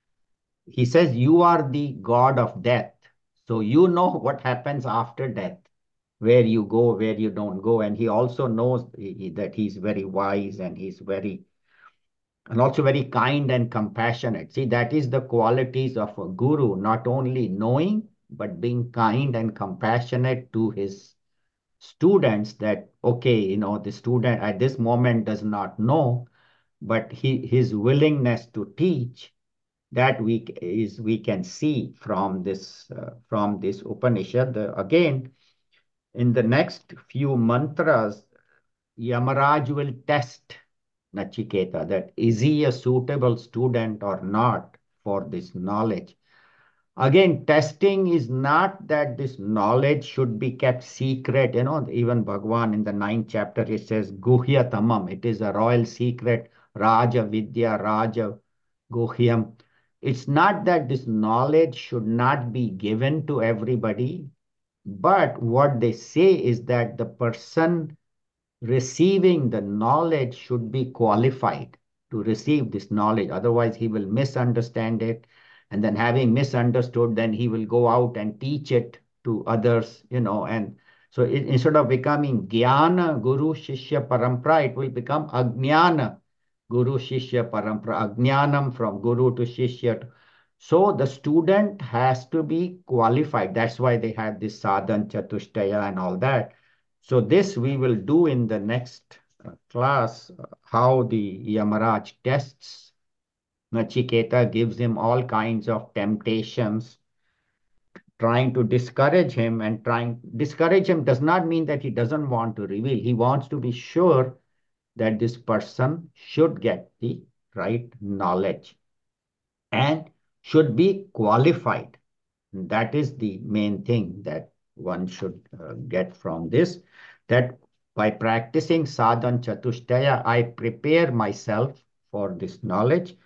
he says, you are the god of death. So you know what happens after death, where you go, where you don't go. And he also knows that he's very wise and he's very, and also very kind and compassionate. See, that is the qualities of a guru, not only knowing, but being kind and compassionate to his students, that, okay, you know, the student at this moment does not know, but he, his willingness to teach, that we is we can see from this uh, from this Upanishad. The, again, in the next few mantras, Yamaraj will test Nachiketa, that is he a suitable student or not for this knowledge. Again, testing is not that this knowledge should be kept secret. You know, even Bhagwan in the ninth chapter, it says, Guhya Tamam. It is a royal secret. Raja Vidya, Raja Guhyam. It's not that this knowledge should not be given to everybody, but what they say is that the person receiving the knowledge should be qualified to receive this knowledge. Otherwise, he will misunderstand it. And then having misunderstood, then he will go out and teach it to others, you know. And so it, instead of becoming Jnana Guru Shishya Parampara, it will become Ajnana Guru Shishya Parampara. Ajnanam from Guru to Shishya. So the student has to be qualified. That's why they have this Sadhan Chatushtaya and all that. So this we will do in the next uh, class, uh, how the Yamaraj tests Nachiketa, gives him all kinds of temptations, trying to discourage him, and trying discourage him does not mean that he doesn't want to reveal. He wants to be sure that this person should get the right knowledge and should be qualified. And that is the main thing that one should uh, get from this, that by practicing Sadhan Chatushtaya, I prepare myself for this knowledge.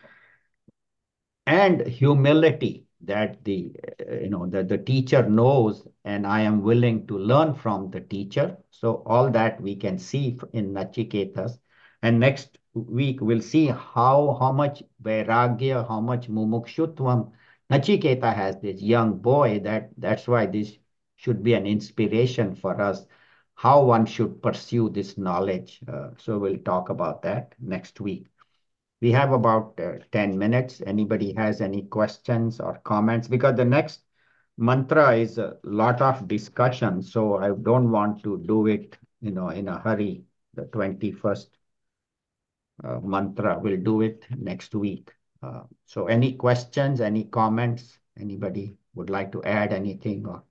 And humility, that the uh, you know that the teacher knows and I am willing to learn from the teacher. So all that we can see in Nachiketas. And next week we'll see how how much vairagya, how much mumukshutvam Nachiketa has, this young boy. That that's why this should be an inspiration for us, how one should pursue this knowledge. Uh, so we'll talk about that next week. we have about uh, ten minutes. Anybody has any questions or comments? Because the next mantra is a lot of discussion, so I don't want to do it, you know, in a hurry. The twenty-first uh, mantra, we'll do it next week. Uh, so any questions, any comments? Anybody would like to add anything? Or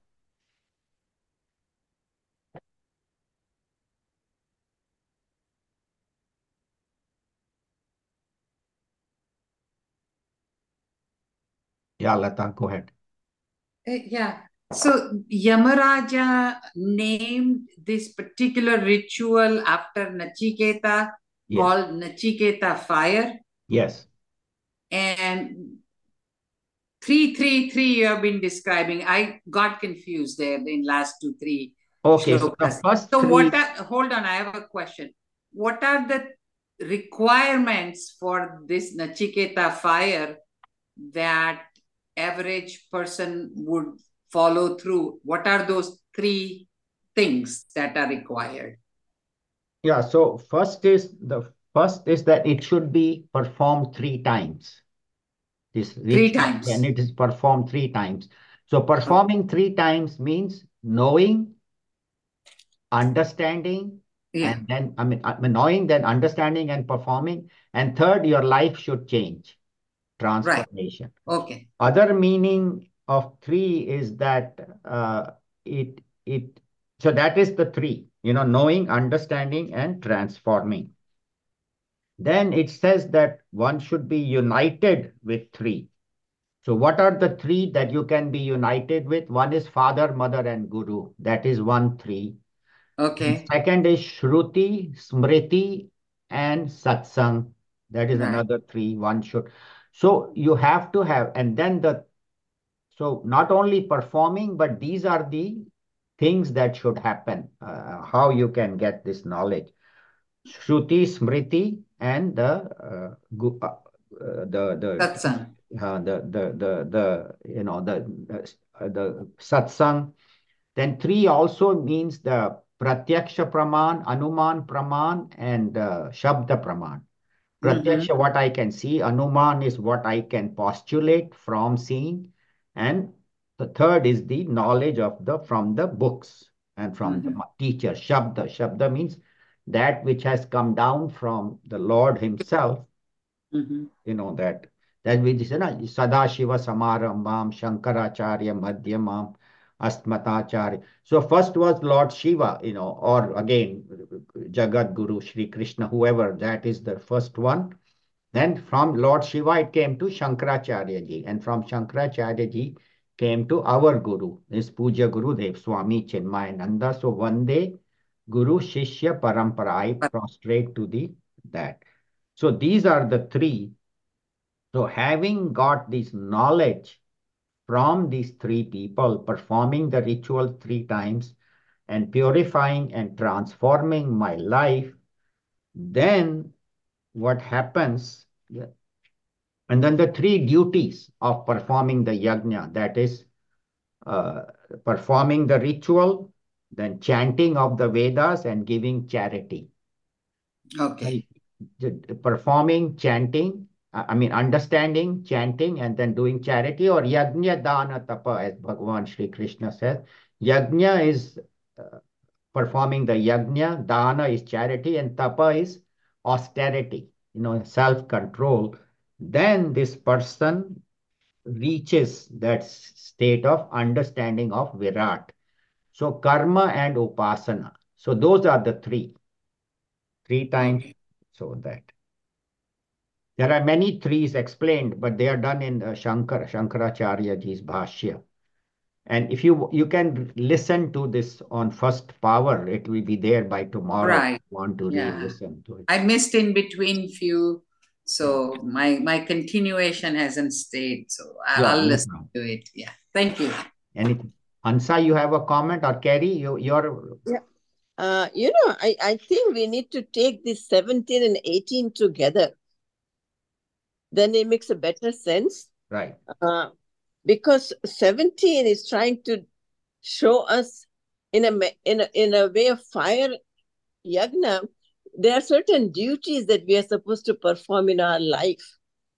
yeah, Lata, go ahead. Uh, yeah. So Yamaraja named this particular ritual after Nachiketa, Yes. called Nachiketa fire. Yes. And three, three, three you have been describing. I got confused there in last two, three. Okay, so the shlokas. first So three, what are, hold on, I have a question. What are the requirements for this Nachiketa fire that average person would follow through? What are those three things that are required? yeah, so first is the first is that it should be performed three times. This Three ritual, times. and it is performed three times. So performing three times means knowing, understanding, Yeah. and then I mean, I mean knowing, then understanding and performing. And third, your life should change. Transformation. Okay. Other meaning of three is that uh, it it so that is the three, you know, knowing, understanding, and transforming. Then it says that one should be united with three. So what are the three that you can be united with? One is father, mother, and guru. That is one three. Okay. And second is Shruti, Smriti, and Satsang. That is Right. another three. One should. So you have to have, and then the, so not only performing, but these are the things that should happen. Uh, how you can get this knowledge. Shruti, Smriti, and the uh, gu, uh, uh, the the Satsang. uh, the the the the you know the uh, the satsang. Then three also means the pratyaksha praman, anuman praman, and uh, shabda praman. Pratyaksha, Mhm. what I can see. Anuman is what I can postulate from seeing, and the third is the knowledge of the from the books and from the Mhm. teacher. Shabda, shabda means that which has come down from the Lord Himself. Mhm. You know that that we say na Sadashiva Samarambam Shankaracharya Madhyamam Astmatacharya. So first was Lord Shiva, you know, or again Jagat Guru Shri Krishna, whoever, that is the first one. Then from Lord Shiva it came to Shankaracharya ji, and from Shankaracharya ji came to our Guru, is Puja Guru Dev Swami Chinmayananda. So one day Guru Shishya Parampara, I prostrate to the that. So these are the three. So having got this knowledge from these three people, performing the ritual three times and purifying and transforming my life, then what happens? And then the three duties of performing the yajna, that is uh, performing the ritual, then chanting of the Vedas and giving charity. Okay. Performing, chanting, I mean, understanding, chanting, and then doing charity, or yajna, dana, tapa, as Bhagavan Shri Krishna says. Yajna is uh, performing the yajna, dana is charity, and tapa is austerity, you know, self-control. Then this person reaches that state of understanding of Virat. So karma and upasana. So those are the three. Three times. Okay. So that. There are many threes explained, but they are done in uh, Shankar, Shankaracharya ji's Bhashya. And if you you can listen to this on First Power, it will be there by tomorrow. Right. If you want to Yeah. re-listen to it. I missed in between few, so my my continuation hasn't stayed. So I, Yeah, I'll no listen problem. to it. Yeah. Thank you. Anything? Ansa, you have a comment, or Carrie, you you're Yeah. Uh, you know, I, I think we need to take this seventeen and eighteen together. Then it makes a better sense. right. Uh, because seventeen is trying to show us in a in a in a way of fire yagna, there are certain duties that we are supposed to perform in our life.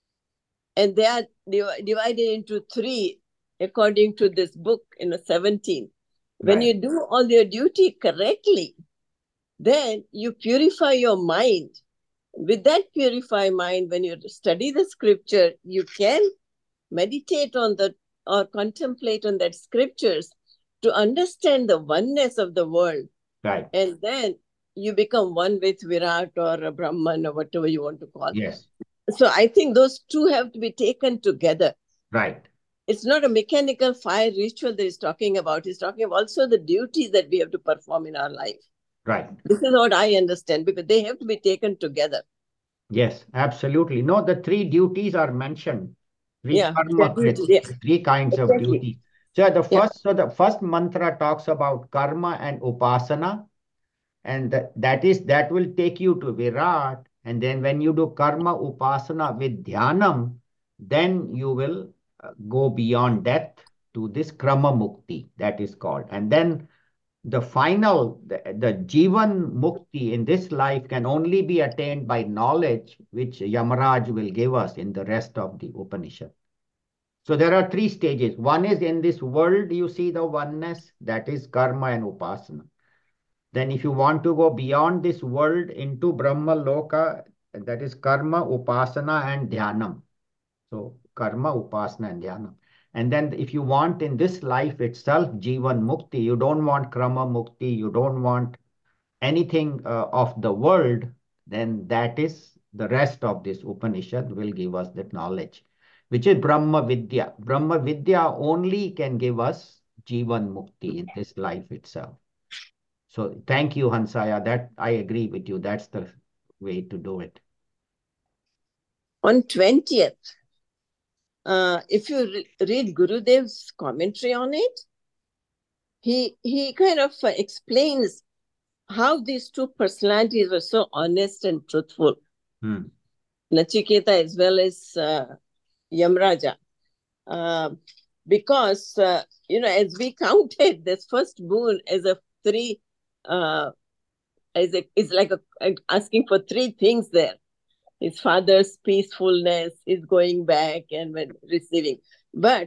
And they are div- divided into three, according to this book in seventeen. When Right. you do all your duty correctly, then you purify your mind. With that purified mind, when you study the scripture, you can meditate on the or contemplate on that scriptures to understand the oneness of the world. Right. And then you become one with Virat or a Brahman or whatever you want to call it. Yes. So I think those two have to be taken together. Right. It's not a mechanical fire ritual that he's talking about. He's talking about also the duties that we have to perform in our life. Right. This is what I understand, because they have to be taken together. Yes, absolutely. No, the three duties are mentioned. Three Yeah, karma, the duties, yeah. three kinds of Exactly. duty. So the Yeah. first, so the first mantra talks about karma and upasana, and that, that is that will take you to Virat. And then when you do karma upasana with dhyanam, then you will uh, go beyond death to this krama mukti, that is called. And then the final, the, the Jivan Mukti in this life can only be attained by knowledge, which Yamaraj will give us in the rest of the Upanishad. So there are three stages. One is in this world, you see the oneness, that is karma and upasana. Then if you want to go beyond this world into Brahma Loka, that is karma, upasana and dhyanam. So karma, upasana and dhyanam. And then if you want in this life itself, Jivan Mukti, you don't want Krama Mukti, you don't want anything uh, of the world, then that is the rest of this Upanishad will give us that knowledge, which is Brahma Vidya. Brahma Vidya only can give us Jivan Mukti in this life itself. So thank you, Hansaya. That I agree with you. That's the way to do it. On twentieth, uh, if you re read Gurudev's commentary on it, he he kind of uh, explains how these two personalities were so honest and truthful. Hmm. Nachiketa as well as uh, Yamraja. Uh, because, uh, you know, as we counted this first boon as a three, uh, as a, it's like a, asking for three things there. His father's peacefulness, his going back and when receiving. But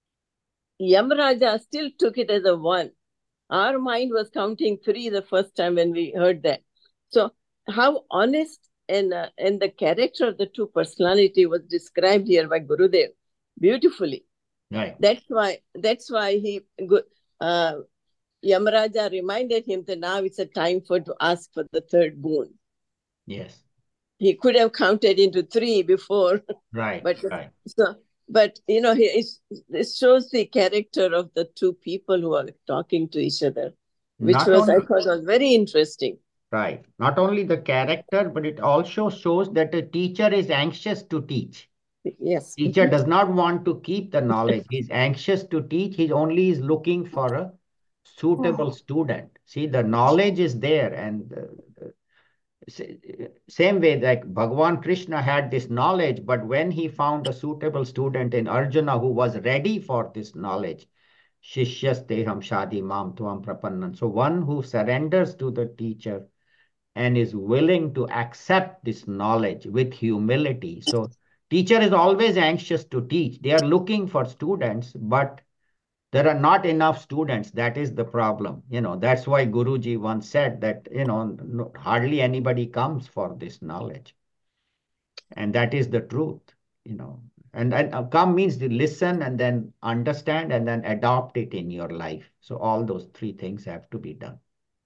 Yamraja still took it as a one. Our mind was counting three the first time when we heard that. So how honest and, uh, and the character of the two personality was described here by Gurudev beautifully. Right. That's why, that's why he, uh, Yamaraja reminded him that now it's a time for to ask for the third boon. Yes. He could have counted into three before. Right. But right. so, but you know, he, it shows the character of the two people who are talking to each other, which Not was, only, I thought, was very interesting. Right. Not only the character, but it also shows that a teacher is anxious to teach. Yes. Teacher does not want to keep the knowledge. He's anxious to teach. He only is looking for a suitable student. See, the knowledge is there, and uh, same way like Bhagavan Krishna had this knowledge, but when he found a suitable student in Arjuna who was ready for this knowledge, Shishyasteham Shadi Mam Tvam Prapannan. So one who surrenders to the teacher and is willing to accept this knowledge with humility. So teacher is always anxious to teach. They are looking for students, but there are not enough students. That is the problem. You know, that's why Guruji once said that, you know, no, hardly anybody comes for this knowledge. And that is the truth, you know. And, and come means to listen and then understand and then adopt it in your life. So all those three things have to be done.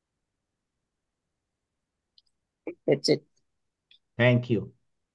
That's it. Thank you.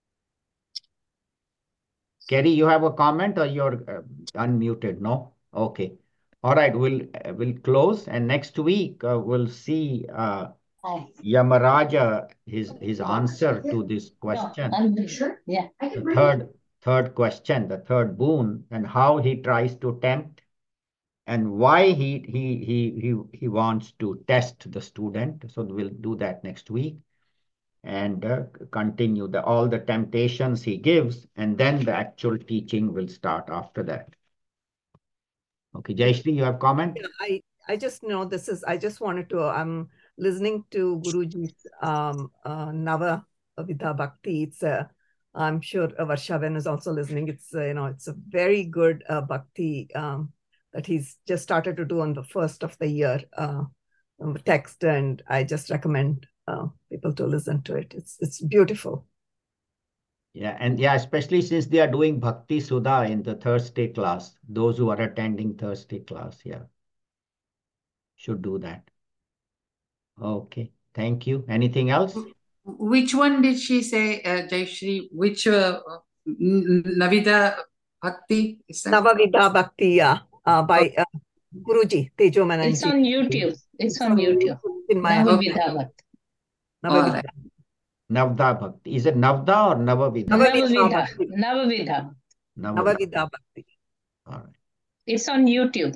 Kerry, you have a comment or you're uh, unmuted? No? Okay. All right, we'll, uh, we'll close. And next week, uh, we'll see uh, Yamaraja, his, his answer to this question. Yeah. The third, third question, the third boon, and how he tries to tempt and why he, he, he, he, he wants to test the student. So we'll do that next week. And uh, continue the all the temptations he gives, and then the actual teaching will start after that. Okay, Jayashree, you have comment? Yeah, I I just know this is. I just wanted to um listening to Guruji's um, uh, Nava Vidha Bhakti. It's a, I'm sure uh, Varshaven is also listening. It's uh, you know it's a very good uh, bhakti um, that he's just started to do on the first of the year uh, text, and I just recommend uh, people to listen to it. It's it's beautiful. Yeah, and yeah, especially since they are doing Bhakti Sudha in the Thursday class, those who are attending Thursday class, yeah, should do that. Okay, thank you. Anything else? Which one did she say, uh, Jayashri? Which uh, Navida Bhakti? Is that? Navavidha Bhakti, yeah, uh, by uh, Guruji Tejo Mananji. It's on YouTube. It's, it's on YouTube. In my Navavidha Bhakti. Navavidha. Navda Bhakti. Is it Navda or Navavidha? Navavidha. Bhakti. Navavidha. Navavidha Bhakti. All right. It's on YouTube.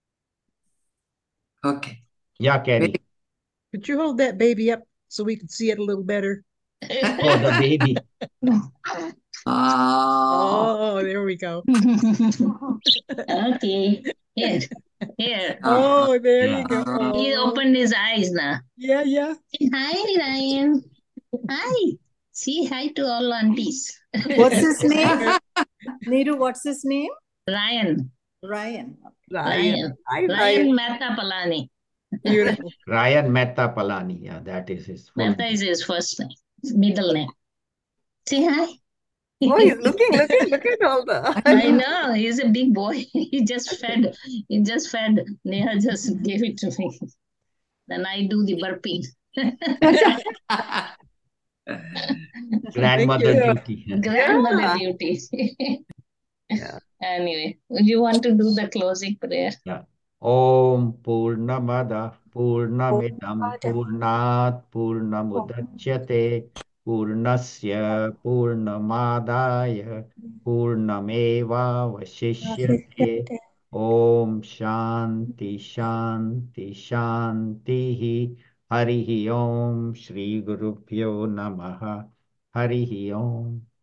Okay. Yeah, Kenny. Could you hold that baby up so we can see it a little better? Oh, the baby. Oh. Oh, there we go. Okay. Here. Here. Oh, there Yeah. you go. He Oh. opened his eyes now. Yeah, yeah. Hi, Ryan. Hi. Say hi to all aunties. What's his name? Neeru, what's his name? Ryan. Ryan. Ryan. Hi, Ryan Ryan. Mehta Palani. Beautiful. Ryan Mehta Palani. Yeah, that is his full Mehta name. is his first name. Middle name. Say hi. Oh, he's looking, looking, look at all the. I know, he's a big boy. He just fed. He just fed. Neha just gave it to me. Then I do the burping. Grandmother you. duty. Grandmother Yeah. duty. Yeah. Anyway, would you want to do the closing prayer? Om Purnamada Purnamidam Purnat Purnamudachyate Purnasya Purnamadaya Purnameva Vashishyate. Om Shanti Shanti Shanti Harihi Om Shri Gurubhyo Namaha Harihi Om.